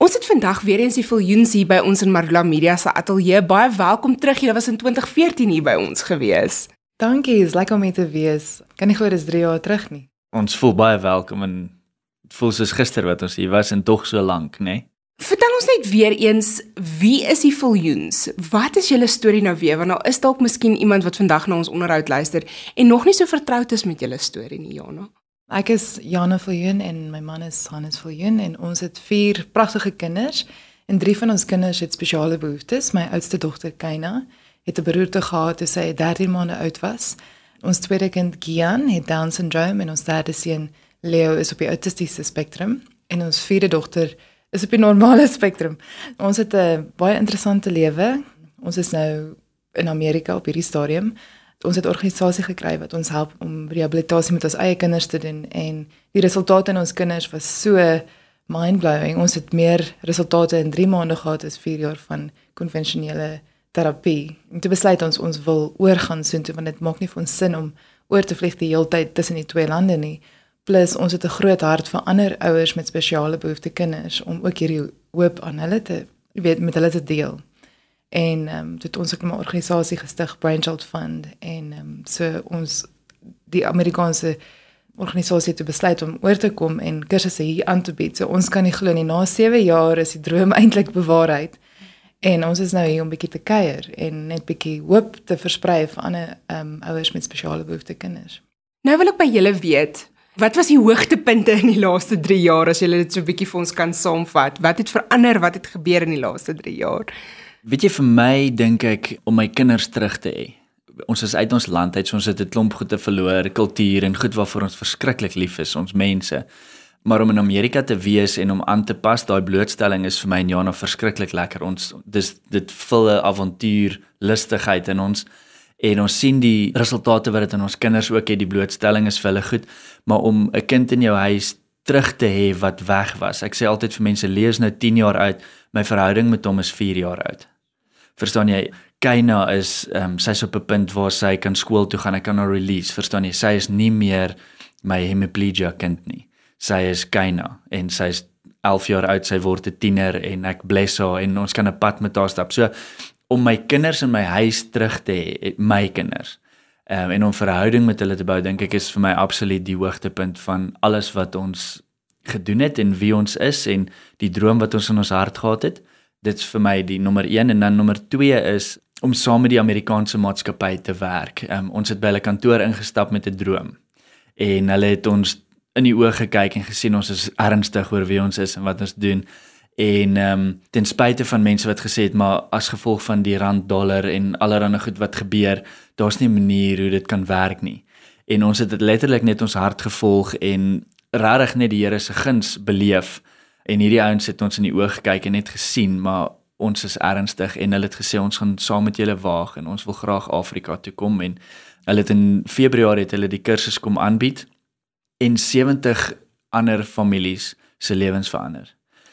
Ons het vandag weer eens die Viljoens hier by ons in Marula Media se ateljee. Baie welkom terug. Julle was in 2014 hier by ons gewees. Dankie, is lekker om hier te wees. Kan nie glo dis 3 jaar terug nie. Ons voel baie welkom en het voel soos gister wat ons hier was en tog so lank, né? Vertel ons net weer eens, wie is die Viljoens? Wat is julle storie nou weer? Want nou is dalk miskien iemand wat vandag na ons onderhoud luister en nog nie so vertroud is met julle storie nie, Jana. Ek is Jana Viljoen en my man is Hannes Viljoen en ons het 4 pragtige kinders en 3 van ons kinders het spesiale behoeftes. My oudste dogter Keina het 'n beroerte gehad toe sy 13 maande oud was. Ons tweede kind Gian het Down syndroom en ons derde seun Leo is op die autistiese spektrum en ons vierde dogter is op die normale spektrum. Ons het 'n baie interessante lewe. Ons is nou in Amerika op hierdie stadium. Ons het 'n organisasie gekry wat ons help om rehabilitasie met ons eie kinders te doen en die resultate in ons kinders was so mind-blowing. Ons het meer resultate in 3 maande gehad as 4 jaar van konvensionele terapie. En toe besluit ons wil oorgaan soontoe want dit maak nie vir ons sin om oor te vlieg die hele tyd tussen die 2 lande nie. Plus ons het 'n groot hart vir ander ouers met spesiale behoefte kinders om ook hierdie hoop aan hulle te, met hulle te deel. En dit ons ook 'n organisasie gestig, Brainchild Fund en so ons die Amerikaanse organisasie het besluit om oor te kom en kursusse hier aan te bied. So ons kan nie glo nie, na 7 jaar is die droom eintlik bewaarheid. En ons is nou hier om bietjie te kuier en net bietjie hoop te versprei vir ander ouers met spesiale behoefte kinders. Nou wil ek by julle weet, wat was die hoogtepunte in die laaste 3 jaar as julle dit so 'n bietjie vir ons kan saamvat? Wat het verander, wat het gebeur in die laaste 3 jaar? Weet jy, vir my dink ek om my kinders terug te hê. Ons is uit ons land uit, so ons het 'n klomp goed te verloor, kultuur en goed waarvoor ons verskriklik lief is, ons mense. Maar om in Amerika te wees en om aan te pas, daai blootstelling is vir my en Jana verskriklik lekker. Dit vul 'n avontuur, lustigheid in ons en ons sien die resultate wat dit in ons kinders ook het, die blootstelling is vir hulle goed, maar om 'n kind in jou huis terug te hê wat weg was. Ek sê altyd vir mense, Leo is nou 10 jaar oud, my verhouding met hom is 4 jaar oud. Verstaan jy? Keina is, sy's op 'n punt waar sy kan skool toe gaan, ek kan haar release, verstaan jy? Sy is nie meer my hemiplegia kind nie. Sy is Keina en sy is 11 jaar oud, sy word 'n tiener en ek bless haar en ons kan 'n pad met haar stap. So, om my kinders in my huis terug te hê, my kinders, en om verhouding met hulle te bou, dink ek is vir my absoluut die hoogtepunt van alles wat ons gedoen het en wie ons is en die droom wat ons in ons hart gehad het. Dit is vir my die nommer 1 en dan nommer 2 is om saam met die Amerikaanse maatskappy te werk. Ons het by hulle kantoor ingestap met 'n droom en hulle het ons in die oë gekyk en gesien ons is ernstig oor wie ons is en wat ons doen. En ten spyte van mense wat gesê het, maar as gevolg van die rand dollar en allerlei goed wat gebeur, daar's nie 'n manier hoe dit kan werk nie. En ons het dit letterlik net ons hart gevolg en regtig net die Here se guns beleef. En hierdie ouens het ons in die oë gekyk en net gesien, maar ons is ernstig en hulle het gesê ons gaan saam met julle waag en ons wil graag Afrika toe kom en hulle het in Februarie het hulle die kursus kom aanbied en 70 ander families se lewens verander.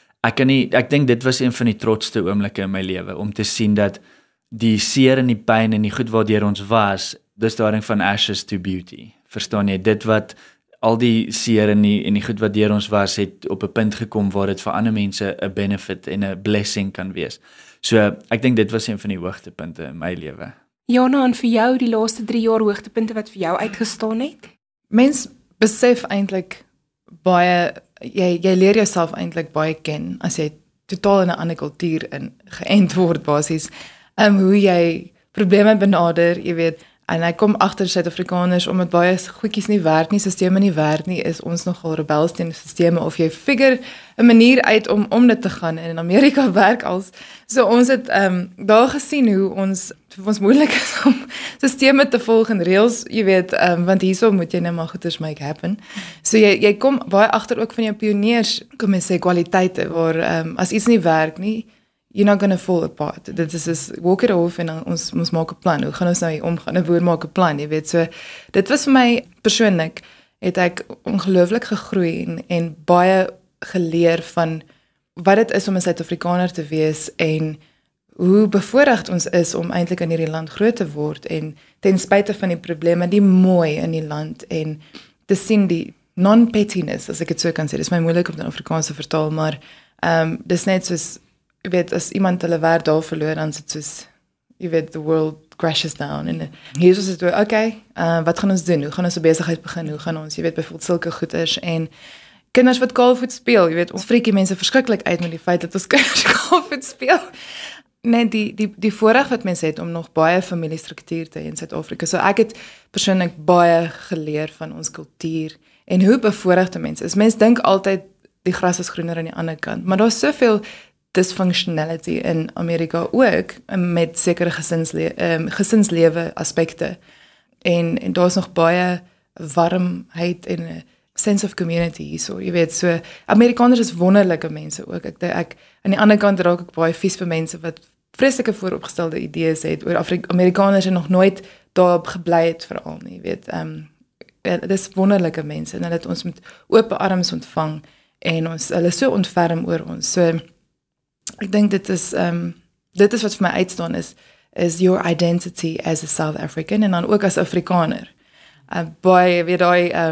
Ek dink dit was een van die trotsste oomblikke in my lewe om te sien dat die seer en die pyn en die goed waardeur ons was, dis daarin van ashes to beauty. Verstaan jy, dit wat al die seer en die goed wat deur ons was, het op 'n punt gekom waar dit vir ander mense 'n benefit en 'n blessing kan wees. So, ek dink dit was een van die hoogtepunte in my lewe. Jana, en vir jou die laaste 3 jaar hoogtepunte wat vir jou uitgestaan het? Mens besef eintlik baie, jy leer jouself eintlik baie ken as jy totaal in 'n ander kultuur in geënt word basies. Hoe jy probleme benader, jy weet. En ek kom agter Suid-Afrikaners omdat baie goedjies nie werk nie, sisteme nie werk nie, is ons nogal rebels teen sisteme of jy figure 'n manier uit om dit te gaan en in Amerika werk als. So ons het daar gesien hoe vir ons moeilik is om sisteme te volg en reëls, jy weet, want hierso moet jy net maar goeders make happen. So jy kom baie agter ook van jou pioniers, kom jy sê kwaliteite waar as iets nie werk nie, you're not gonna fall apart. Dit is walk it off en ons maak 'n plan. Hoe gaan ons nou hier omgaan? 'n Boer maak 'n plan, jy weet. So dit was vir my persoonlik, het ek ongelooflik gegroei en baie geleer van wat dit is om 'n Suid-Afrikaner te wees en hoe bevoorreg ons is om eintlik in hierdie land groot te word en ten spyte van die probleme, die mooi in die land en te sien die non-pettiness, as ek dit so kan sê. Dit is my moeilik om in Afrikaans te vertaal, maar Dis net soos, jy weet, as iemand hulle werk daar verloor, dan is dit soos, jy weet, the world crashes down, en hier is dit weer, okay, wat gaan ons doen, hoe gaan ons 'n besigheid begin, hoe gaan ons, jy weet, byvoorbeeld sulke goeders, en kinders wat kaalvoet speel, jy weet, ons freakie mense verskriklik uit met die feit dat ons kinders kaalvoet speel. Nee, die voorreg wat mense het om nog baie familiestruktuur te hê in Suid-Afrika. So ek het persoonlik baie geleer van ons kultuur en hoe bevoorregte mense is. Mense dink altyd die gras is groener aan die ander kant, maar daar's soveel dysfunctionality in Amerika ook met sekere gesinslewe aspekte. En daar's nog baie warmheid en 'n sense of community hierso. Jy weet, so Amerikaners is wonderlike mense ook. Ek aan die ander kant raak ek baie vies vir mense wat vreeslike vooropgestelde idees het oor Amerikaners en nog nooit daarop gebly het veral nie, jy weet. Dis wonderlike mense en hulle het ons met oop arms ontvang en hulle is so ontferm oor ons. So ek dink dit is wat vir my uitstaan is your identity as a South African en dan ook as Afrikaner. Baie weet daai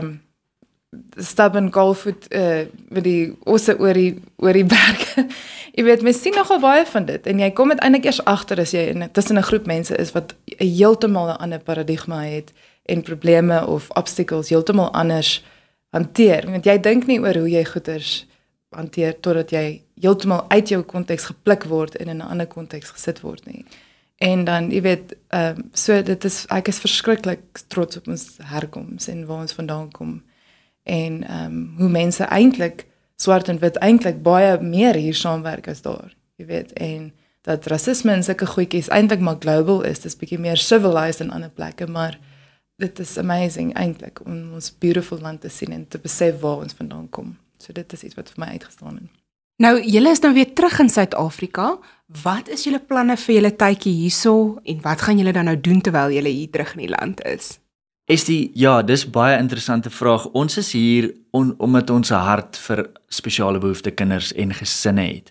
stubborn golfvoet met die osse oor die berge. Jy weet, mens sien nogal baie van dit en jy kom uiteindelik eers agter as jy tussen 'n groep mense is wat heeltemal 'n ander paradigma het en probleme of obstacles heeltemal anders hanteer. Want jy dink nie oor hoe jy goeders hanteer totdat jy heeltemal uit jou konteks gepluk word en in 'n ander konteks gesit word nie. En dan, jy weet, so ek is verskriklik trots op ons herkoms en waar ons vandaan kom. En hoe mense eintlik swart en wit eintlik baie meer hier saamwerk as daar, jy weet, en dat rasisme en sulke goedjies eintlik maar global is, dis bietjie meer civilized in ander plekke, maar dit is amazing eintlik om ons beautiful land te sien en te besef waar ons vandaan kom. So dit is iets wat vir my uitgestaan het. Nou, julle is nou weer terug in Suid-Afrika. Wat is julle planne vir julle tydjie hierso en wat gaan julle dan nou doen terwyl julle hier terug in die land is? Ja, dis baie interessante vraag. Ons is hier omdat ons 'n hart vir spesiale behoefte kinders en gesinne het.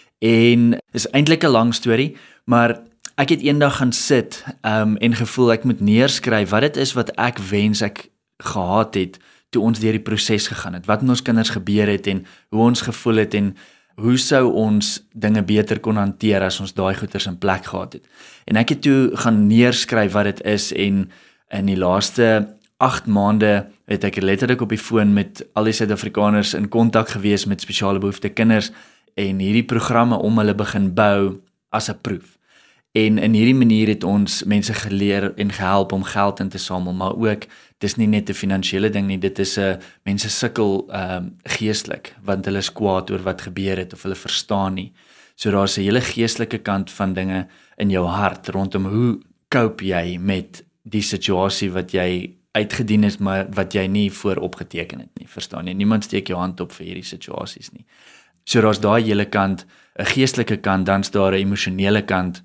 En dis eintlik 'n lang storie, maar ek het eendag gaan sit en gevoel ek moet neerskryf wat dit is wat ek wens ek gehad het toe ons deur die proses gegaan het. Wat met ons kinders gebeur het en hoe ons gevoel het en hoe sou ons dinge beter kon hanteer as ons daai goeders in plek gehad het. En ek het toe gaan neerskryf wat dit is en in die laaste 8 maande het ek letterlik op die foon met al die Suid-Afrikaners in kontak gewees met spesiale behoefte kinders en hierdie programme om hulle begin bou as 'n proef. En in hierdie manier het ons mense geleer en gehelp om geld in te samel, maar ook, dis nie net 'n finansiële ding nie, dit is mense sukkel geestelik, want hulle is kwaad oor wat gebeur het of hulle verstaan nie. So daar's 'n hele geestelike kant van dinge in jou hart rondom hoe cope jy met die situasie wat jy uitgedien is, maar wat jy nie vooropgeteken het nie, verstaan jy? Niemand steek jou hand op vir hierdie situasies nie. So daar's daai hele kant, 'n geestelike kant, dan's daar 'n emosionele kant,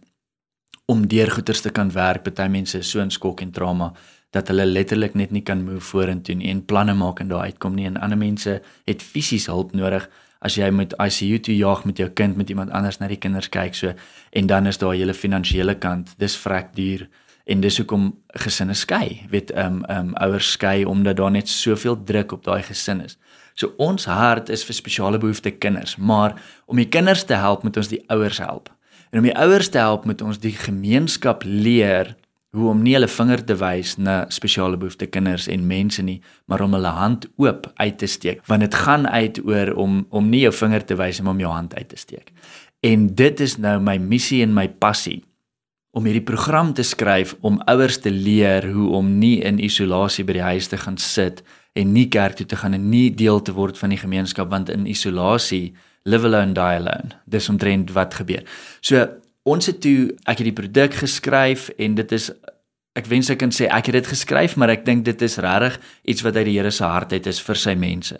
om deur goeters te kan werk. Party mense is so in skok en trauma, dat hulle letterlik net nie kan move vorentoe nie, en planne maak en daar uitkom nie, en ander mense het fisies hulp nodig, as jy met ICU toe jaag met jou kind, met iemand anders na die kinders kyk, so, en dan is daar 'n hele finansiële kant, dis vrek duur, en dis hoekom gesinne skei, weet, ouers skei, omdat daar net soveel druk op daai gesin is. So ons hart is vir spesiale behoefte kinders, maar om die kinders te help, moet ons die ouers help. En om die ouers te help, moet ons die gemeenskap leer, hoe om nie hulle vinger te wys na spesiale behoefte kinders en mense nie, maar om hulle hand oop uit te steek, want dit gaan uit oor om nie jou vinger te wys, maar om jou hand uit te steek. En dit is nou my missie en my passie, om hierdie program te skryf, om ouers te leer hoe om nie in isolasie by die huis te gaan sit, en nie kerk toe te gaan, en nie deel te word van die gemeenskap, want in isolasie, live alone, die alone, dis omtrent wat gebeur. So, ons het toe, ek het die produk geskryf, en dit is, ek wens ek kan sê, ek het dit geskryf, maar ek dink dit is regtig iets wat uit die Here se hart uit is vir sy mense.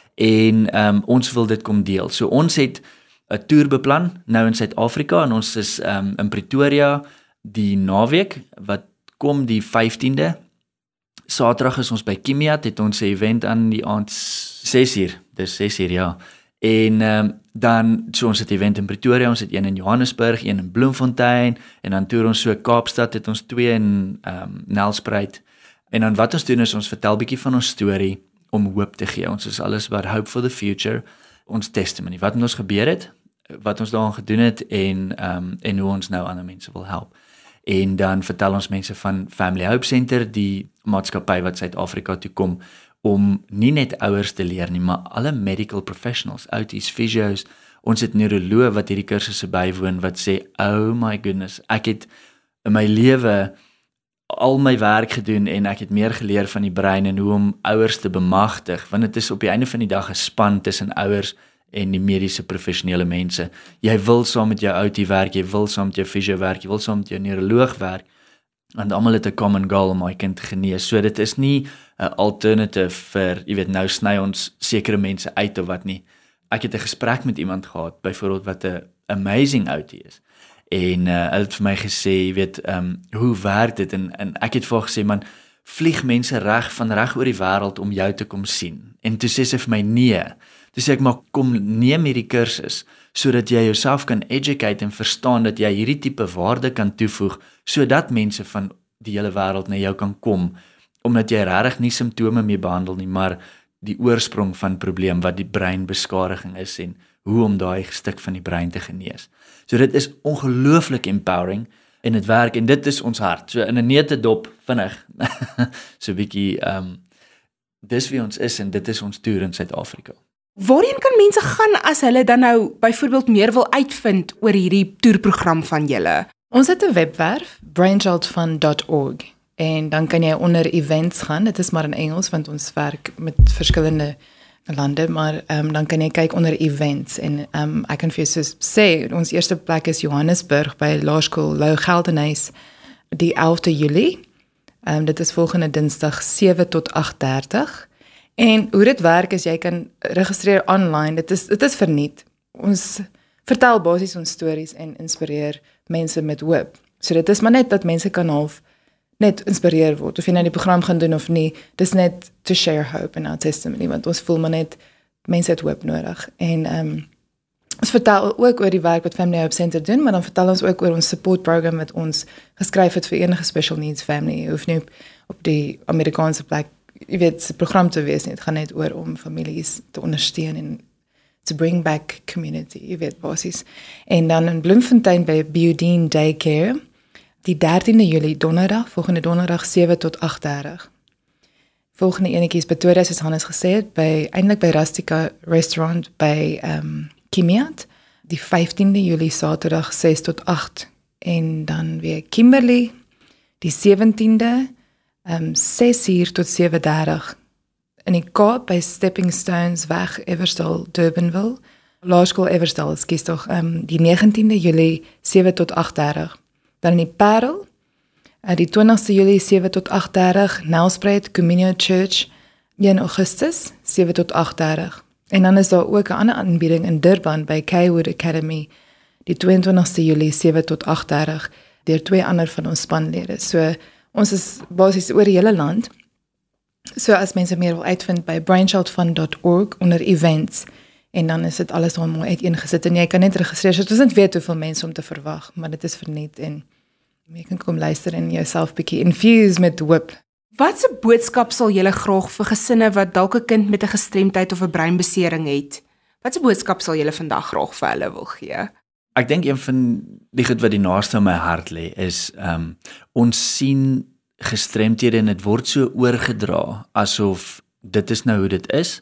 En ons wil dit kom deel. So ons het 'n toer beplan, nou in Suid-Afrika, en ons is in Pretoria die naweek, wat kom die 15de, Saterdag is ons by Kimiat, het ons 'n event aan die aand 6:00, dis 6:00, ja. En dan, so ons het event in Pretoria, ons het een in Johannesburg, een in Bloemfontein, en dan toer ons so Kaapstad, het ons 2 in Nelspruit. En dan wat ons doen is, ons vertel bietjie van ons storie, om hoop te gee. Ons is alles about hope for the future. ons testimony, wat met ons gebeur het, wat ons daaraan gedoen het en hoe ons nou ander mense wil help. En dan vertel ons mense van Family Hope Center, die maatskappy wat Suid-Afrika toe kom, om nie net ouers te leer nie, maar alle medical professionals, outies, fysio's, ons het neuroloog wat hierdie kursusse bywoon, wat sê, oh my goodness, ek het in my lewe al my werk gedoen en ek het meer geleer van die brein en hoe om ouers te bemagtig, want dit is op die einde van die dag 'n span tussen ouers en die mediese professionele mense. Jy wil saam met jou outie werk, jy wil saam met jou fysio werk, jy wil saam met jou neuroloog werk, want almal het 'n common goal om my kind te genees. So dit is nie 'n alternative vir, jy weet, nou sny ons sekere mense uit of wat nie. Ek het 'n gesprek met iemand gehad, byvoorbeeld wat 'n amazing outie is. En hulle het vir my gesê, jy weet, hoe werk dit? En ek het vir haar gesê, man, vlieg mense van reg oor die wêreld om jou te kom sien. En toe sê sy vir my, nee. Toe sê ek, maar kom neem hierdie kursus, sodat jy jouself kan educate en verstaan dat jy hierdie tipe waarde kan toevoeg, sodat mense van die hele wêreld na jou kan kom, omdat jy regtig nie simptome mee behandel nie, maar die oorsprong van probleem wat die breinbeskadiging is en hoe om daai stuk van die brein te genees. So dit is ongelooflik empowering en dit werk en dit is ons hart. So in 'n neutedop vinnig. So 'n bietjie dis wie ons is en dit is ons toer in Suid-Afrika. Waarheen kan mense gaan as hulle dan nou byvoorbeeld meer wil uitvind oor hierdie toerprogram van julle? Ons het 'n webwerf, brainchildfund.org, en dan kan jy onder events gaan. Dit is maar in Engels want ons werk met verskillende lande, maar dan kan jy kyk onder events en ek kan vir jou sê, ons eerste plek is Johannesburg by Laerskool Lou Geldenhuys die 11de Julie. Dit is volgende Dinsdag 7 tot 8:30. En hoe dit werk is jy kan registreer online. Dit is verniet. Ons vertel basies ons stories en inspireer mense met hoop. So dit is maar net dat mense kan half net inspireer word, of jy nou die program gaan doen of nie, dis net to share hope in our testimony, want ons voel maar net, mense het hoop nodig, en ons vertel ook oor die werk wat Family Hope Center doen, maar dan vertel ons ook oor ons support program wat ons geskryf het vir enige special needs family, hoef nie op die Amerikaanse plek, jy weet, se program te wees nie, het gaan net oor om families te ondersteun en to bring back community, jy weet, basies. En dan in Bloemfontein by Beaudine Daycare, die 13de Julie, donderdag, volgende donderdag 7 tot 8:30. Volgende enetjie is Pretoria, soos Hannes gesê het, eintlik by Rustica Restaurant by Kimiat, die 15de Julie, Saterdag 6 tot 8. En dan weer Kimberley, die 17de, 6:00 tot 7:30. In die Kaap by Stepping Stones weg, Eversdal, Durbanville, Laerskool Eversdal, skies tog, die 19de Julie, 7 tot 8:30. Dan in die Parel, die 20ste Julie, 7 tot 8:30, Nelspruit Communio Church, 1 Augustus, 7 tot 8:30. En dan is daar ook 'n ander aanbieding in Durban by Kaywood Academy, die 22ste Julie, 7 tot 8:30, deur 2 ander van ons spanlede. So, ons is basies oor die hele land. So, as mense meer wil uitvind by brainchildfund.org onder events, en dan is dit alles al mooi uiteengesit, en jy kan net registreer, so dit is net weet hoeveel mense om te verwag, maar dit is verniet, en jy kan kom luister en jouself bietjie infuse met hoop. Wat se boodskap sal julle graag vir gesinne wat dalk 'n kind met 'n gestremdheid of 'n breinbesering het? Wat se boodskap sal julle vandag graag vir hulle wil gee? Ek dink een van die goed wat die naaste aan my hart lê is, ons sien gestremdhede en dit word so oorgedra, asof dit is nou hoe dit is,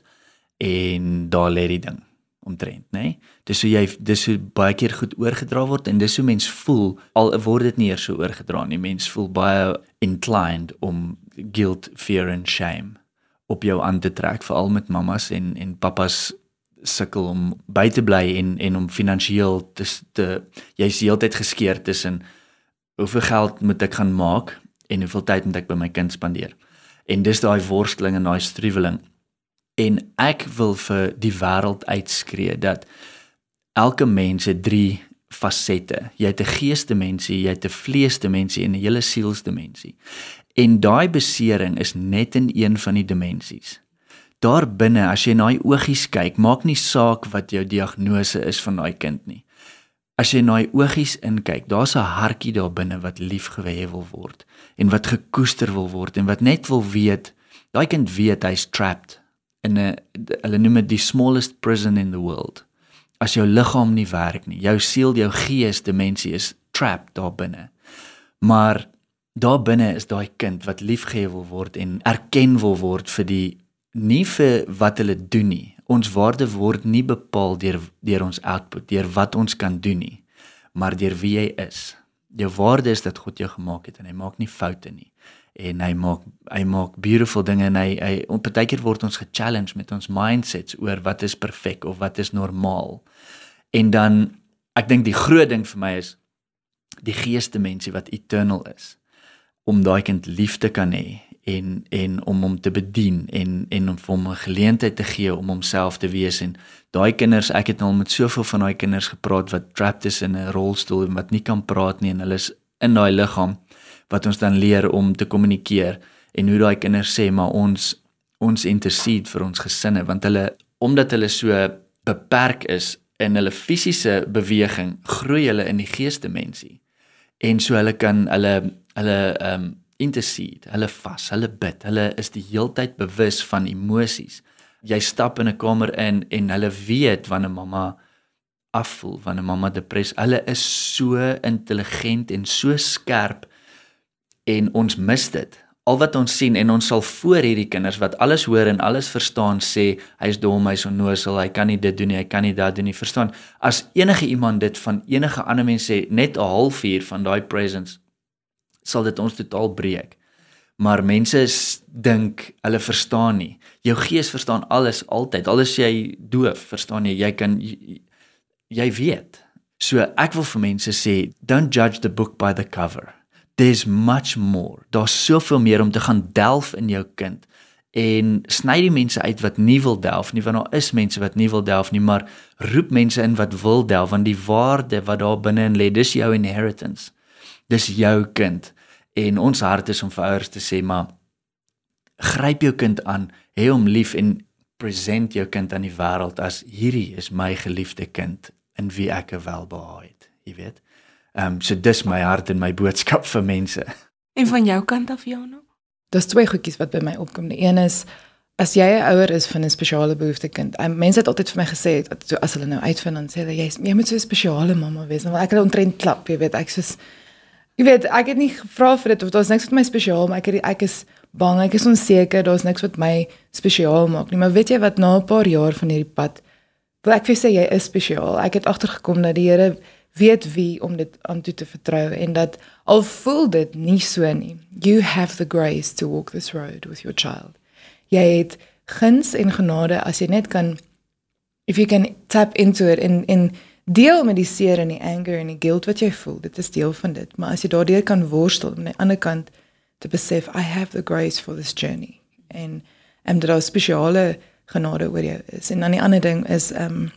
en daar lê die ding omtrent, né? Dis hoe baie keer goed oorgedra word en dis hoe mens voel, al word dit nie eers so oorgedra nie. Mens voel baie inclined om guilt, fear and shame op jou aan te trek, veral met mamas en papas sukkel om by te bly en om finansiëel jy's die hele tyd geskeer tussen hoeveel geld moet ek gaan maak en hoeveel tyd moet ek by my kind spandeer. En dis daai worsteling en daai struweling. En ek wil vir die wêreld uitskree dat elke mens het 3 fasette. Jy het 'n geesdimensie, jy het 'n vleesdimensie en 'n hele sielsdimensie. En daai besering is net in een van die dimensies. Daar binne, as jy na die oogies kyk, maak nie saak wat jou diagnose is van daai kind nie. As jy na die oogies inkyk, daar's 'n hartjie daar binne wat liefgehê wil word en wat gekoester wil word en wat net wil weet, daai kind weet hy's trapped hulle noem dit die smallest prison in the world. As jou liggaam nie werk nie, jou siel, jou gees, dimensie is trapped daar binne. Maar daar binne is daai kind wat liefgehê wil word en erken wil word nie vir wat hulle doen nie. Ons waarde word nie bepaal deur ons output, deur wat ons kan doen nie, maar deur wie jy is. Jou waarde is dat God jou gemaak het en hy maak nie foute nie. En hy maak beautiful dinge en hy partykeer word ons gechallenged met ons mindsets oor wat is perfek of wat is normaal. En dan, ek dink die groot ding vir my is die geesdimensie wat eternal is, om daai kind lief te kan hê en om hom te bedien en om vir hom 'n geleentheid te gee om homself te wees. En daai kinders, ek het al met soveel van daai kinders gepraat wat trapped is in 'n rolstoel en wat nie kan praat nie en hulle is in daai liggaam, wat ons dan leer om te kommunikeer en hoe daai kinders sê, maar ons intercede vir ons gesinne, want omdat hulle so beperk is in hulle fisiese beweging, groei hulle in die geesdimensie. En so hulle kan intercede, hulle vas, hulle bid, hulle is die heeltyd bewus van emosies. Jy stap in 'n kamer in en hulle weet wanneer mamma afvoel, wanneer mamma depress. Hulle is so intelligent en so skerp en ons mis dit. Al wat ons sien en ons sal voor hierdie kinders wat alles hoor en alles verstaan sê, hy is dom, hy is onnoosel, hy kan nie dit doen nie, hy kan nie dat doen nie, verstaan? As enige iemand dit van enige ander mens sê, net 'n halfuur van daai presence, sal dit ons totaal breek. Maar mense dink, hulle verstaan nie. Jou gees verstaan alles altyd, al is jy doof, verstaan jy, jy weet. So ek wil vir mense sê, don't judge the book by the cover. There's much more. Daar's soveel meer om te gaan delf in jou kind. En sny die mense uit wat nie wil delf nie, want daar is mense wat nie wil delf nie, maar roep mense in wat wil delf, want die waarde wat daar binne in lê, dis jou inheritance. Dis jou kind. En ons hart is om vir ouers te sê, maar gryp jou kind aan, hê hom lief en present jou kind aan die wêreld as hierdie is my geliefde kind in wie ek 'n welbehae het, jy weet. So dis my hart en my boodskap vir mense. En van jou kant af, Jana? Daar's twee goedjies wat by my opkom. Die een is, as jy 'n ouer is van 'n spesiale behoefte kind, mense het altyd vir my gesê, as hulle nou uitvind, dan sê hulle, jy moet so 'n spesiale mamma wees, want ek het omtrent klap, jy weet, ek het nie gevra vir dit, of daar's niks wat my spesiaal maak, ek is bang, ek is onseker, daar's niks wat my spesiaal maak nie, maar weet jy wat, na 'n paar jaar van hierdie pad, wil ek vir sê, jy is spesiaal. Ek het agtergekom dat die Here weet wie om dit aan toe te vertrou, en dat al voel dit nie so nie, you have the grace to walk this road with your child. Jy het guns en genade as jy net kan, if you can tap into it, en deel met die seer en die anger en die guilt wat jy voel, dit is deel van dit, maar as jy daardeur kan worstel, aan die ander kant te besef, I have the grace for this journey, en dat daar spesiale genade oor jou is. En dan die ander ding is,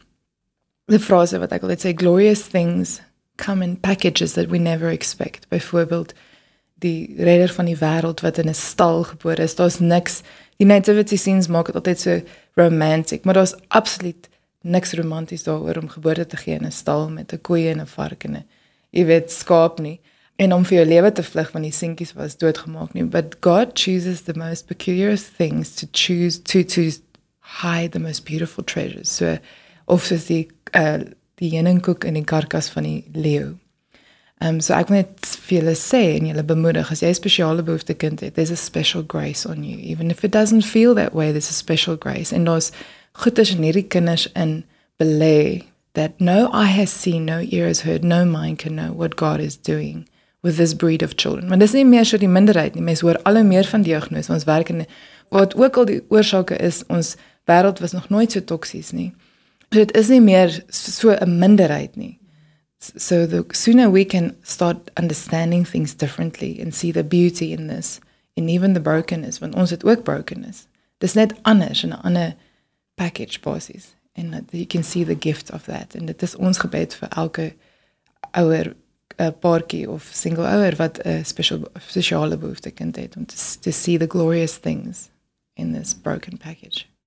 die frase wat ek altyd sê, glorious things come in packages that we never expect. Byvoorbeeld, die redder van die wêreld wat in 'n stal gebore is, daar's niks, die nativity scenes maak dit altyd so romantic, maar daar's absoluut niks romanties daaroor om geboorte te gee in 'n stal met 'n koeie en 'n vark en 'n, jy weet, skaap nie, en om vir jou lewe te vlug, want die seentjies was doodgemaak nie, but God chooses the most peculiar things to choose, to hide the most beautiful treasures, so, of soos die heuningkoek in die karkas van die leeu. So ek wil net vir julle sê en julle bemoedig, as jy 'n spesiale behoefte kind het, there's a special grace on you, even if it doesn't feel that way, there's a special grace, en daar's goeders in hierdie kinders in belê, that no eye has seen, no ear has heard, no mind can know what God is doing with this breed of children. Maar dis nie meer so die minderheid nie, mense hoor al meer van diagnose, ons werk in, wat ook al die oorsake is, ons wêreld was nog nooit so toksies nie. Dit is nie meer so 'n minderheid nie. So the sooner we can start understanding things differently and see the beauty in this, and even the brokenness, want ons het ook brokenness. Dis net anders in 'n ander package basis, and that you can see the gift of that. En dit is ons gebed vir elke ouer, paartjie of single ouer wat 'n spesiale behoefte kind het, om to see the glorious things in this broken package.